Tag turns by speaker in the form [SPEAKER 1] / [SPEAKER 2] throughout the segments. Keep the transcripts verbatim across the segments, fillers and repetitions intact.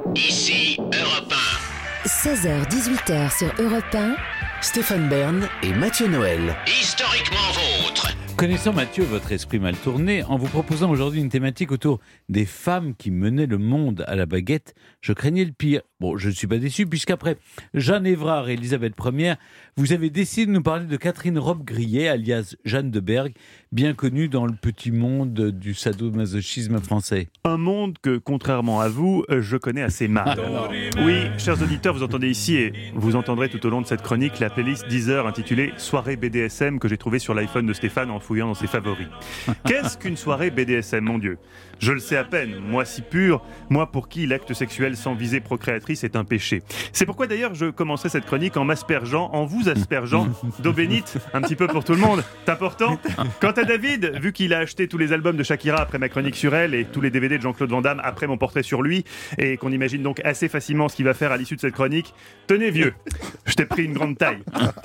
[SPEAKER 1] Ici Europe un.
[SPEAKER 2] seize heures dix-huit heures sur Europe un.
[SPEAKER 3] Stéphane Bern et Mathieu Noël.
[SPEAKER 1] Historiquement vôtre.
[SPEAKER 4] Connaissant Mathieu, votre esprit mal tourné, en vous proposant aujourd'hui une thématique autour des femmes qui menaient le monde à la baguette, je craignais le pire. Bon, je ne suis pas déçu, puisqu'après Jeanne Évrard et Elisabeth Première, vous avez décidé de nous parler de Catherine Robbe-Grillet, alias Jeanne de Berg, bien connue dans le petit monde du sadomasochisme français.
[SPEAKER 5] Un monde que, contrairement à vous, je connais assez mal. Oui, chers auditeurs, vous entendez ici, et vous entendrez tout au long de cette chronique, la playlist Deezer intitulée « Soirée B D S M » que j'ai trouvée sur l'iPhone de Stéphane en fouillant dans ses favoris. Qu'est-ce qu'une soirée B D S M, mon Dieu ? Je le sais à peine, moi si pur, moi pour qui l'acte sexuel sans visée procréatrice est un péché. C'est pourquoi d'ailleurs je commencerai cette chronique en m'aspergeant, en vous aspergeant d'eau bénite, un petit peu pour tout le monde, c'est important. Quant à David, vu qu'il a acheté tous les albums de Shakira après ma chronique sur elle et tous les D V D de Jean-Claude Van Damme après mon portrait sur lui, et qu'on imagine donc assez facilement ce qu'il va faire à l'issue de cette chronique, tenez vieux, je t'ai pris une grande taille.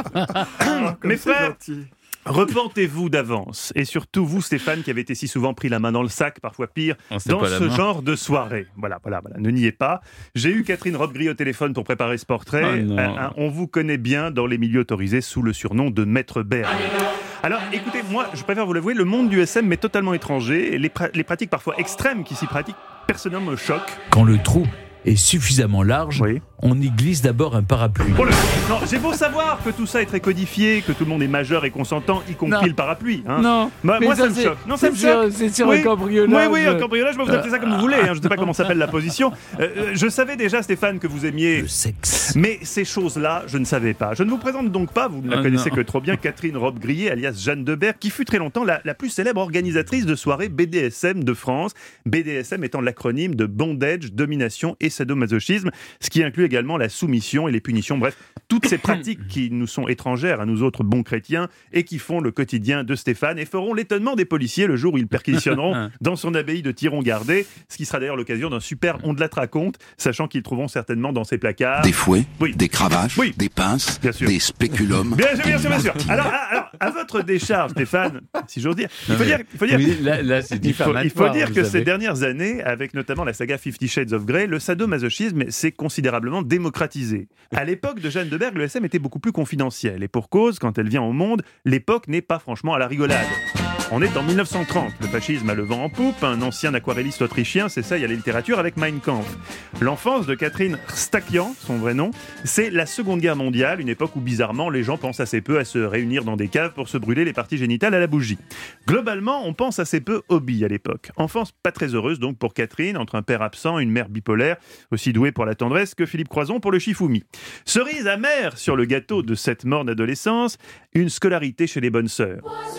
[SPEAKER 5] Mes frères, repentez-vous d'avance, et surtout vous Stéphane qui avez été si souvent pris la main dans le sac, parfois pire,
[SPEAKER 4] Oh,
[SPEAKER 5] dans ce genre de soirée. Voilà, voilà, voilà, ne niez pas. J'ai eu Catherine Robbe-Grillet au téléphone pour préparer ce portrait.
[SPEAKER 4] Oh non.
[SPEAKER 5] Euh, euh, on vous connaît bien dans les milieux autorisés sous le surnom de Maître Berg. Alors écoutez, moi je préfère vous l'avouer, le monde du S M m'est totalement étranger, et les, pra- les pratiques parfois extrêmes qui s'y pratiquent, personnellement me choquent.
[SPEAKER 4] Quand le trou est suffisamment large,
[SPEAKER 5] Oui.
[SPEAKER 4] on y glisse d'abord un parapluie.
[SPEAKER 5] Oh le... Non, j'ai beau savoir que tout ça est très codifié, que tout le monde est majeur et consentant, y compris
[SPEAKER 4] Non.
[SPEAKER 5] le parapluie. Hein.
[SPEAKER 4] Non,
[SPEAKER 5] Moi,
[SPEAKER 4] mais
[SPEAKER 5] moi, ça, me
[SPEAKER 4] c'est-
[SPEAKER 5] choque. Non, ça
[SPEAKER 4] c'est
[SPEAKER 5] me
[SPEAKER 4] sur-
[SPEAKER 5] choque.
[SPEAKER 4] c'est sur
[SPEAKER 5] oui.
[SPEAKER 4] un cambriolage.
[SPEAKER 5] Oui, oui, un cambriolage. Vous appelez ça comme vous voulez. Hein. Je ne sais pas comment s'appelle la position. Euh, euh, je savais déjà, Stéphane, que vous aimiez.
[SPEAKER 4] Le sexe.
[SPEAKER 5] Mais ces choses-là, je ne savais pas. Je ne vous présente donc pas, vous ne la
[SPEAKER 4] Ah,
[SPEAKER 5] connaissez
[SPEAKER 4] non.
[SPEAKER 5] que trop bien, Catherine Robbe-Grillet, alias Jeanne de Berg, qui fut très longtemps la, la plus célèbre organisatrice de soirées B D S M de France. B D S M étant l'acronyme de bondage, domination et sadomasochisme, ce qui inclut également la soumission et les punitions. Bref, toutes ces pratiques qui nous sont étrangères à nous autres bons chrétiens et qui font le quotidien de Stéphane et feront l'étonnement des policiers le jour où ils perquisitionneront dans son abbaye de Thiron-Gardé, ce qui sera d'ailleurs l'occasion d'un super On de la raconte, sachant qu'ils trouveront certainement dans ses placards.
[SPEAKER 6] Des fouets,
[SPEAKER 5] Oui.
[SPEAKER 6] des cravaches,
[SPEAKER 5] Oui.
[SPEAKER 6] des pinces,
[SPEAKER 5] Bien sûr.
[SPEAKER 6] des spéculums.
[SPEAKER 5] Bien sûr, bien sûr, bien sûr. Alors, à, alors, à votre décharge, Stéphane, si j'ose dire, il faut dire, il faut dire,
[SPEAKER 4] Oui, là, là, c'est
[SPEAKER 5] il faut,
[SPEAKER 4] diffamatoire.
[SPEAKER 5] il faut dire
[SPEAKER 4] vous
[SPEAKER 5] que
[SPEAKER 4] savez.
[SPEAKER 5] ces dernières années, avec notamment la saga Fifty Shades of Grey, le sadomasochisme s'est considérablement démocratisé. À l'époque de Jeanne de Berg, le S M était beaucoup plus confidentiel. Et pour cause, quand elle vient au monde, l'époque n'est pas franchement à la rigolade. On est en mille neuf cent trente, le fascisme a le vent en poupe, un ancien aquarelliste autrichien s'essaye à la littérature avec Mein Kampf. L'enfance de Catherine Rstakian, son vrai nom, c'est la Seconde Guerre mondiale, une époque où bizarrement les gens pensent assez peu à se réunir dans des caves pour se brûler les parties génitales à la bougie. Globalement, on pense assez peu hobby à l'époque. Enfance pas très heureuse donc pour Catherine, entre un père absent et une mère bipolaire, aussi douée pour la tendresse que Philippe Croison pour le chifoumi. Cerise amère sur le gâteau de cette morne adolescence, une scolarité chez les bonnes sœurs.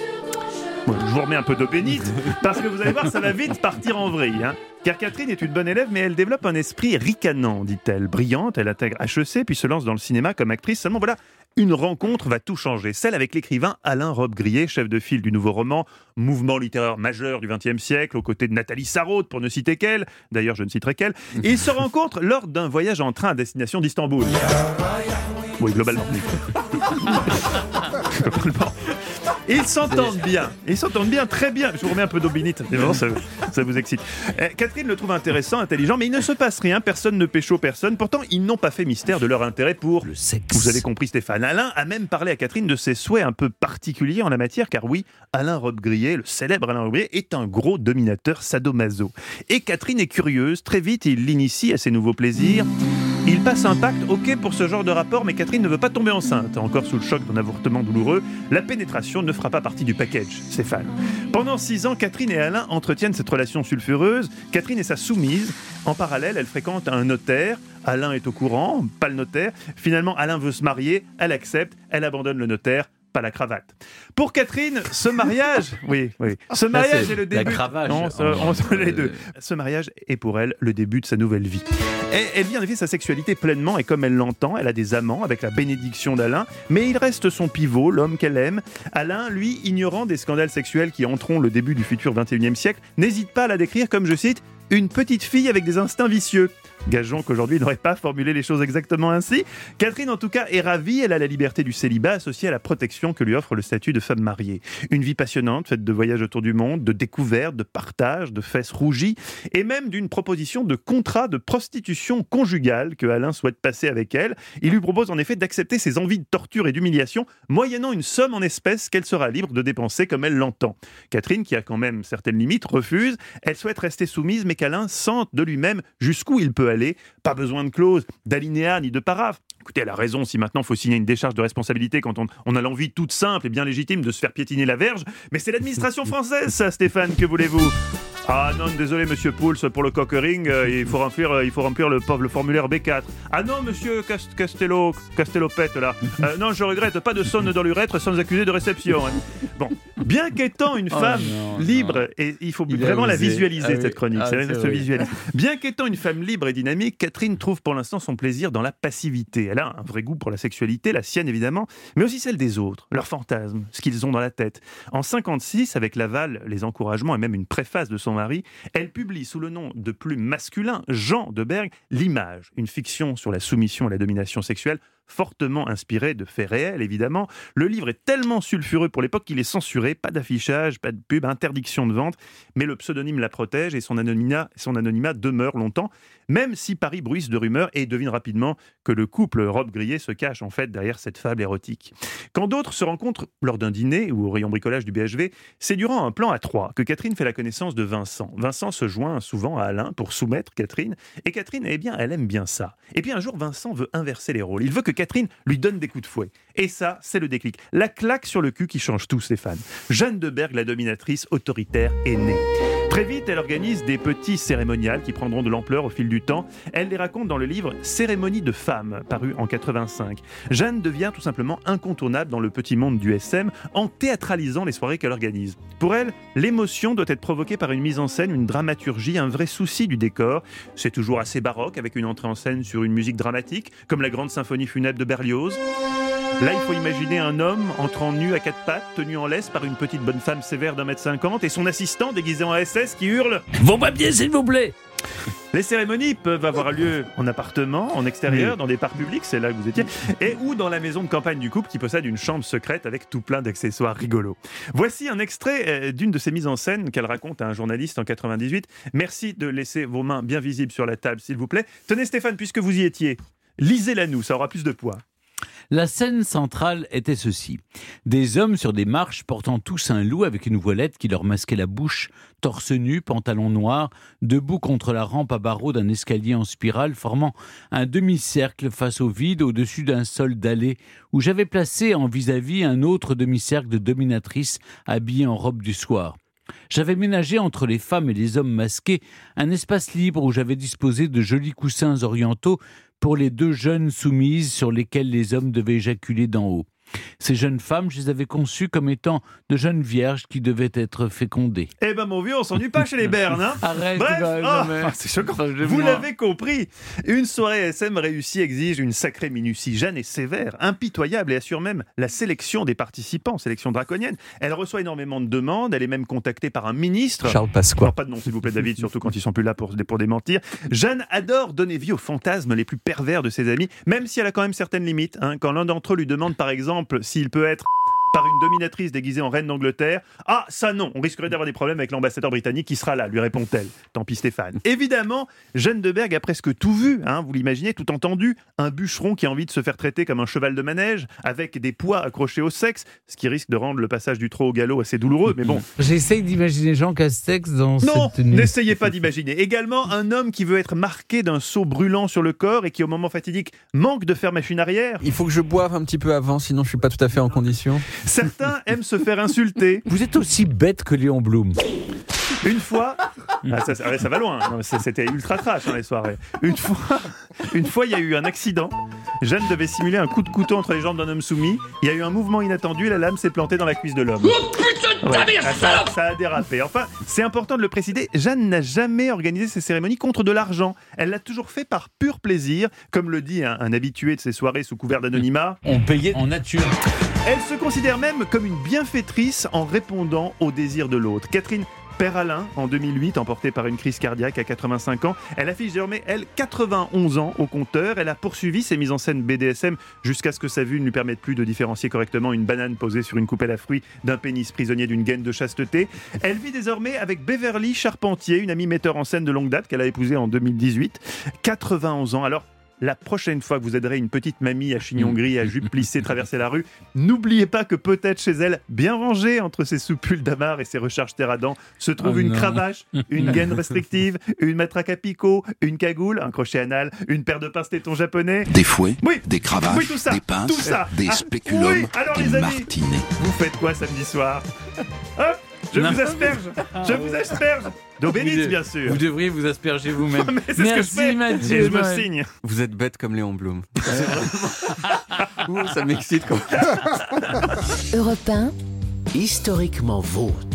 [SPEAKER 5] Bon, je vous remets un peu d'eau bénite, parce que vous allez voir, ça va vite partir en vrille. Hein. Car Catherine est une bonne élève, mais elle développe un esprit ricanant, dit-elle. Brillante, elle intègre H E C, puis se lance dans le cinéma comme actrice. Seulement voilà, une rencontre va tout changer. Celle avec l'écrivain Alain Robbe-Grillet, chef de file du nouveau roman, mouvement littéraire majeur du vingtième siècle, aux côtés de Nathalie Sarraute, pour ne citer qu'elle. D'ailleurs, je ne citerai qu'elle. Et ils se rencontrent lors d'un voyage en train à destination d'Istanbul. Oui, globalement. globalement. Et ils s'entendent bien, ils s'entendent bien, très bien. Je vous remets un peu d'eau bénite, évidemment, ça, ça vous excite. Euh, Catherine le trouve intéressant, intelligent, mais il ne se passe rien, personne ne pécho personne. Pourtant, ils n'ont pas fait mystère de leur intérêt pour
[SPEAKER 4] Le sexe.
[SPEAKER 5] Vous avez compris Stéphane. Alain a même parlé à Catherine de ses souhaits un peu particuliers en la matière, car oui, Alain Robbe-Grillet, le célèbre Alain Robbe-Grillet, est un gros dominateur sadomaso. Et Catherine est curieuse, très vite il l'initie à ses nouveaux plaisirs. Il passe un pacte, ok pour ce genre de rapport, mais Catherine ne veut pas tomber enceinte. Encore sous le choc d'un avortement douloureux, la pénétration ne fera pas partie du package, Stéphane. Pendant six ans, Catherine et Alain entretiennent cette relation sulfureuse. Catherine est sa soumise. En parallèle, elle fréquente un notaire. Alain est au courant, pas le notaire. Finalement, Alain veut se marier, elle accepte, elle abandonne le notaire, pas la cravate. Pour Catherine, ce mariage, oui, oui, ce mariage
[SPEAKER 4] c'est
[SPEAKER 5] est le
[SPEAKER 4] la
[SPEAKER 5] début.
[SPEAKER 4] cravache.
[SPEAKER 5] Non, ça,
[SPEAKER 4] Oh,
[SPEAKER 5] on se les
[SPEAKER 4] euh,
[SPEAKER 5] deux. Ce mariage est pour elle le début de sa nouvelle vie. Et elle vit en effet sa sexualité pleinement et comme elle l'entend, elle a des amants avec la bénédiction d'Alain, mais il reste son pivot, l'homme qu'elle aime. Alain, lui, ignorant des scandales sexuels qui entreront le début du futur vingt et unième siècle, n'hésite pas à la décrire comme, je cite, une petite fille avec des instincts vicieux. Gageons qu'aujourd'hui, il n'aurait pas formulé les choses exactement ainsi. Catherine, en tout cas, est ravie. Elle a la liberté du célibat associée à la protection que lui offre le statut de femme mariée. Une vie passionnante, faite de voyages autour du monde, de découvertes, de partages, de fesses rougies, et même d'une proposition de contrat de prostitution conjugale que Alain souhaite passer avec elle. Il lui propose en effet d'accepter ses envies de torture et d'humiliation, moyennant une somme en espèces qu'elle sera libre de dépenser comme elle l'entend. Catherine, qui a quand même certaines limites, refuse. Elle souhaite rester soumise, mais qu'Alain sente de lui-même jusqu'où il peut aller. Pas besoin de clause, d'alinéa ni de paraphe. Écoutez, elle a raison, si maintenant il faut signer une décharge de responsabilité quand on, on a l'envie toute simple et bien légitime de se faire piétiner la verge, mais c'est l'administration française, ça, Stéphane, que voulez-vous ? Ah non, désolé, monsieur Pouls, pour le cockering, euh, il faut remplir, euh, il faut remplir le, le formulaire B quatre. Ah non, monsieur Cast- Castello, Castellopette, là. Euh, non, je regrette, pas de sonde dans l'urètre sans accuser de réception. Hein. Bon, bien qu'étant une femme
[SPEAKER 4] oh, non,
[SPEAKER 5] libre,
[SPEAKER 4] non.
[SPEAKER 5] et il faut
[SPEAKER 4] il
[SPEAKER 5] vraiment la
[SPEAKER 4] osé.
[SPEAKER 5] visualiser,
[SPEAKER 4] ah,
[SPEAKER 5] cette
[SPEAKER 4] oui.
[SPEAKER 5] chronique,
[SPEAKER 4] Ah,
[SPEAKER 5] c'est,
[SPEAKER 4] c'est
[SPEAKER 5] se
[SPEAKER 4] vrai.
[SPEAKER 5] visualise. Bien qu'étant une femme libre et dynamique, Catherine trouve pour l'instant son plaisir dans la passivité. Elle a un vrai goût pour la sexualité, la sienne évidemment, mais aussi celle des autres, leurs fantasmes, ce qu'ils ont dans la tête. En cinquante-six, avec l'aval, les encouragements et même une préface de son mari, elle publie sous le nom de plume masculin, Jean de Berg, L'Image, une fiction sur la soumission et la domination sexuelle, fortement inspiré de faits réels, évidemment. Le livre est tellement sulfureux pour l'époque qu'il est censuré, pas d'affichage, pas de pub, interdiction de vente, mais le pseudonyme la protège et son anonymat, son anonymat demeure longtemps, même si Paris bruisse de rumeurs et devine rapidement que le couple Robe-Grillet se cache en fait derrière cette fable érotique. Quand d'autres se rencontrent lors d'un dîner ou au rayon bricolage du B H V, c'est durant un plan à trois que Catherine fait la connaissance de Vincent. Vincent se joint souvent à Alain pour soumettre Catherine, et Catherine, eh bien, elle aime bien ça. Et puis un jour, Vincent veut inverser les rôles. Il veut que Catherine lui donne des coups de fouet. Et ça, c'est le déclic. La claque sur le cul qui change tout, Stéphane. Jeanne de Berg, la dominatrice autoritaire, est née. Très vite, elle organise des petits cérémonials qui prendront de l'ampleur au fil du temps. Elle les raconte dans le livre Cérémonie de femmes, paru en quatre-vingt-cinq. Jeanne devient tout simplement incontournable dans le petit monde du S M en théâtralisant les soirées qu'elle organise. Pour elle, l'émotion doit être provoquée par une mise en scène, une dramaturgie, un vrai souci du décor. C'est toujours assez baroque, avec une entrée en scène sur une musique dramatique, comme la grande symphonie funèbre de Berlioz. Là, il faut imaginer un homme entrant nu à quatre pattes, tenu en laisse par une petite bonne femme sévère d'un mètre cinquante, et son assistant déguisé en S S qui hurle «
[SPEAKER 4] Vos papiers, s'il vous plaît !»
[SPEAKER 5] Les cérémonies peuvent avoir lieu en appartement, en extérieur, dans des parcs publics, c'est là que vous étiez, et ou dans la maison de campagne du couple qui possède une chambre secrète avec tout plein d'accessoires rigolos. Voici un extrait d'une de ces mises en scène qu'elle raconte à un journaliste en quatre-vingt-dix-huit. Merci de laisser vos mains bien visibles sur la table, s'il vous plaît. Tenez Stéphane, puisque vous y étiez, lisez-la nous, ça aura plus de poids.
[SPEAKER 4] La scène centrale était ceci. Des hommes sur des marches portant tous un loup avec une voilette qui leur masquait la bouche, torse nu, pantalon noir, debout contre la rampe à barreaux d'un escalier en spirale, formant un demi-cercle face au vide au-dessus d'un sol dallé où j'avais placé en vis-à-vis un autre demi-cercle de dominatrices habillées en robe du soir. J'avais ménagé entre les femmes et les hommes masqués un espace libre où j'avais disposé de jolis coussins orientaux pour les deux jeunes soumises sur lesquelles les hommes devaient éjaculer d'en haut. Ces jeunes femmes, je les avais conçues comme étant de jeunes vierges qui devaient être fécondées.
[SPEAKER 5] Eh ben mon vieux, on s'ennuie pas chez les Bernes, hein.
[SPEAKER 4] Arrête,
[SPEAKER 5] Bref,
[SPEAKER 4] bah,
[SPEAKER 5] oh,
[SPEAKER 4] mais...
[SPEAKER 5] c'est choquant.
[SPEAKER 4] Franchement.
[SPEAKER 5] Vous l'avez compris. Une soirée S M réussie exige une sacrée minutie. Jeanne est sévère, impitoyable et assure même la sélection des participants, sélection draconienne. Elle reçoit énormément de demandes, elle est même contactée par un ministre.
[SPEAKER 6] Charles Pasqua.
[SPEAKER 5] Alors, pas de nom, s'il vous plaît, David, surtout quand ils sont plus là pour, pour démentir. Jeanne adore donner vie aux fantasmes les plus pervers de ses amis, même si elle a quand même certaines limites. Hein. Quand l'un d'entre eux lui demande, par exemple, s'il peut être par une dominatrice déguisée en reine d'Angleterre. Ah, ça non, on risquerait d'avoir des problèmes avec l'ambassadeur britannique qui sera là, lui répond-elle. Tant pis Stéphane. Évidemment, Jeanne de Berg a presque tout vu, hein, vous l'imaginez, tout entendu. Un bûcheron qui a envie de se faire traiter comme un cheval de manège, avec des poids accrochés au sexe, ce qui risque de rendre le passage du trot au galop assez douloureux, mais bon.
[SPEAKER 7] J'essaye d'imaginer Jean Castex dans
[SPEAKER 5] Non,
[SPEAKER 7] cette tenue.
[SPEAKER 5] n'essayez pas d'imaginer. Également, un homme qui veut être marqué d'un seau brûlant sur le corps et qui, au moment fatidique, manque de faire machine arrière.
[SPEAKER 6] Il faut que je boive un petit peu avant, sinon je suis pas tout à fait en condition.
[SPEAKER 5] Certains aiment se faire insulter.
[SPEAKER 4] Vous êtes aussi bête que Léon Blum.
[SPEAKER 5] Une fois, ah, ça, ça, ça va loin, non, mais c'était ultra trash hein, les soirées. Une fois, une fois, il y a eu un accident. Jeanne devait simuler un coup de couteau entre les jambes d'un homme soumis. Il y a eu un mouvement inattendu et la lame s'est plantée dans la cuisse de l'homme.
[SPEAKER 1] Oh putain de ta mère,
[SPEAKER 5] ah, ça, ça a dérapé. Enfin, c'est important de le préciser, Jeanne n'a jamais organisé ses cérémonies contre de l'argent. Elle l'a toujours fait par pur plaisir, comme le dit un, un habitué de ses soirées sous couvert d'anonymat.
[SPEAKER 4] On payait en nature.
[SPEAKER 5] Elle se considère même comme une bienfaitrice en répondant aux désirs de l'autre. Catherine Père Alain, en deux mille huit, emportée par une crise cardiaque à quatre-vingt-cinq ans. Elle affiche désormais, elle, quatre-vingt-onze ans au compteur. Elle a poursuivi ses mises en scène B D S M jusqu'à ce que sa vue ne lui permette plus de différencier correctement une banane posée sur une coupelle à fruits d'un pénis prisonnier d'une gaine de chasteté. Elle vit désormais avec Beverly Charpentier, une amie metteur en scène de longue date qu'elle a épousée en deux mille dix-huit. quatre-vingt-onze ans. Alors, la prochaine fois que vous aiderez une petite mamie à chignon gris à jupe plissée traverser la rue, n'oubliez pas que peut-être chez elle, bien rangée entre ses soupules d'amar et ses recharges terre à dents, se trouve
[SPEAKER 4] Oh
[SPEAKER 5] une
[SPEAKER 4] non.
[SPEAKER 5] cravache, une gaine restrictive, une matraque à picot, une cagoule, un crochet anal, une paire de pince-tétons japonais.
[SPEAKER 8] Des fouets,
[SPEAKER 5] Oui,
[SPEAKER 8] des cravaches,
[SPEAKER 5] oui, tout ça,
[SPEAKER 8] des pinces,
[SPEAKER 5] tout ça.
[SPEAKER 8] des
[SPEAKER 5] Ah,
[SPEAKER 8] spéculums,
[SPEAKER 5] oui, alors,
[SPEAKER 8] des
[SPEAKER 5] les amis,
[SPEAKER 8] martinets.
[SPEAKER 5] vous faites quoi samedi soir? Hop, je
[SPEAKER 4] Non.
[SPEAKER 5] vous asperge, je vous asperge. D'eau bénite,
[SPEAKER 4] Vous de-
[SPEAKER 5] bien sûr.
[SPEAKER 4] Vous devriez vous asperger vous-même.
[SPEAKER 5] Mais c'est ce que je
[SPEAKER 4] Merci
[SPEAKER 5] fais.
[SPEAKER 4] Mathieu.
[SPEAKER 5] Et je me
[SPEAKER 4] Noël.
[SPEAKER 5] signe.
[SPEAKER 6] Vous êtes bête comme Léon Blum. Ouh, ça m'excite quand
[SPEAKER 2] Europe un,
[SPEAKER 3] Historiquement vôtre.